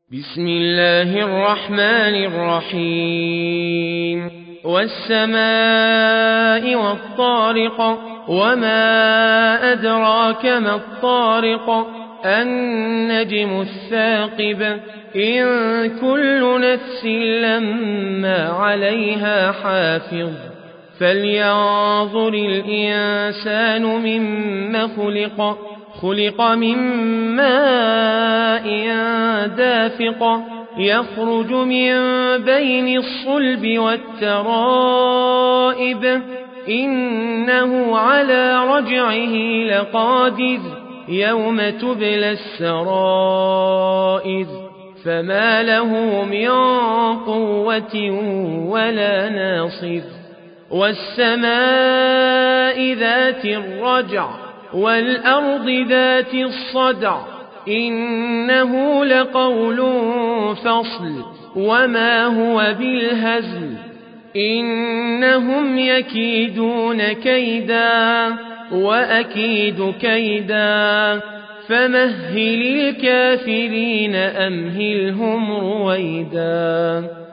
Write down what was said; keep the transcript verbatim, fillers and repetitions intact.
بسم الله الرحمن الرحيم والسماء والطارق وما أدراك ما الطارق النجم الثاقب إن كل نفس لما عليها حافظ فلينظر الإنسان مما خلق خلق من ماء دافق يخرج من بين الصلب والترائب إنه على رجعه لقادر يوم تبلى السرائر فما له من قوة ولا ناصر والسماء ذات الرجع والأرض ذات الصدع إنه لقول فصل وما هو بالهزل إنهم يكيدون كيدا وأكيد كيدا فمهل الكافرين أمهلهم رويدا